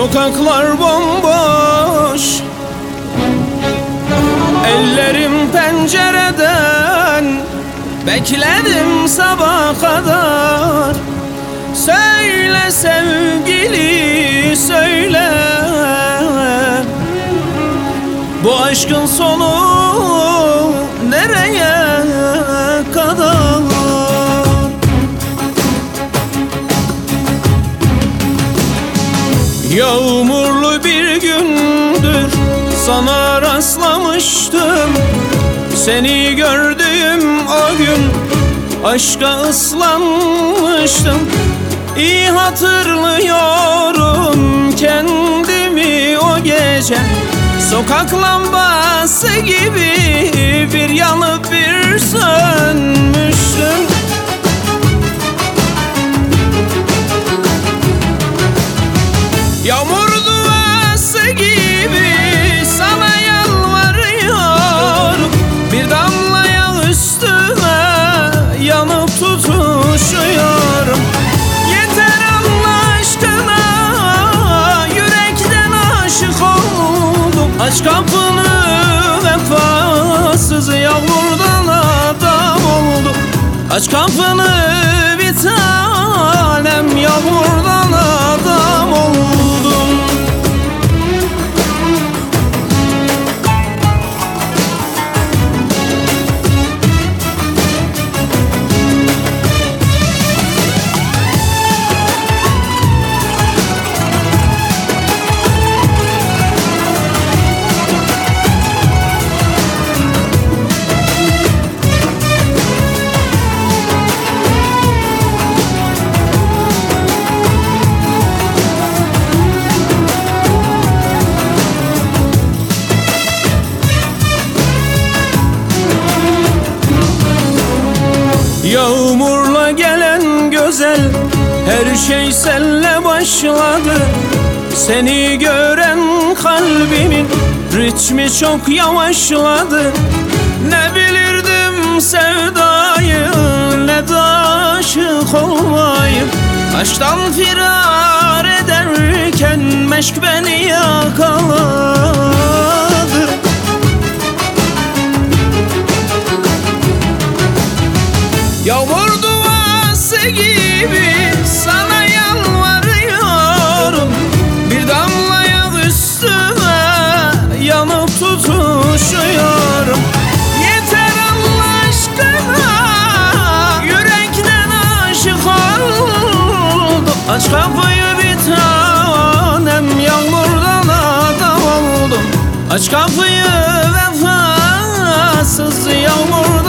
Sokaklar bomboş, ellerim pencereden, bekledim sabaha kadar. Söyle sevgili söyle, bu aşkın sonu nereye kadar? Yağmurlu bir gündür sana rastlamıştım. Seni gördüğüm o gün aşka ıslanmıştım. İyi hatırlıyorum kendimi o gece, sokak lambası gibi bir yanıp bir sönmüştüm. Yağmur duası gibi sana yalvarıyorum, bir damlaya üstüme yanıp tutuşuyorum. Yeter Allah aşkına, yürekten aşık oldum. Aç kapını, vefasız yağmurdan adam oldum. Aç kapını bir tanem, yağmurdan adam oldum. Yağmurla gelen güzel, her şey senle başladı. Seni gören kalbimin ritmi çok yavaşladı. Ne bilirdim sevdayı, ne de aşık olmayı. Aşktan firar ederken meşk beni yakaladı. Yağmur duası gibi sana yalvarıyorum, bir damlaya üstüme yanıp tutuşuyorum. Yeter Allah aşkına, yürekten aşık oldum. Aç kapıyı bir tanem, yağmurdan adam oldum. Aç kapıyı vefasız yağmurdan